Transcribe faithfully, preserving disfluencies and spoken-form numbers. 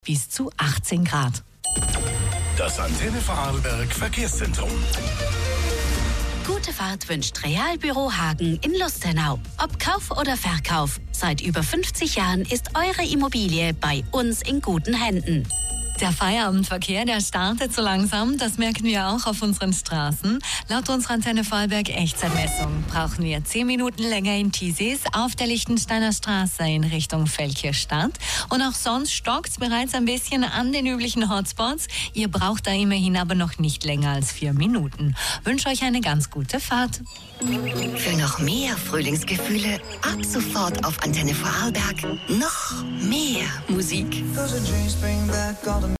bis zu achtzehn Grad. Das Antenne Vorarlberg Verkehrszentrum. Gute Fahrt wünscht Realbüro Hagen in Lustenau. Ob Kauf oder Verkauf, seit über fünfzig Jahren ist eure Immobilie bei uns in guten Händen. Der Feierabendverkehr, der startet so langsam, das merken wir auch auf unseren Straßen. Laut unserer Antenne Vorarlberg Echtzeitmessung brauchen wir zehn Minuten länger in Tiesis auf der Lichtensteiner Straße in Richtung Velkirstadt. Und auch sonst stockt es bereits ein bisschen an den üblichen Hotspots. Ihr braucht da immerhin aber noch nicht länger als vier Minuten. Wünsche euch eine ganz gute Fahrt. Für noch mehr Frühlingsgefühle ab sofort auf Antenne Vorarlberg noch mehr Musik. Cause the dreams bring back all the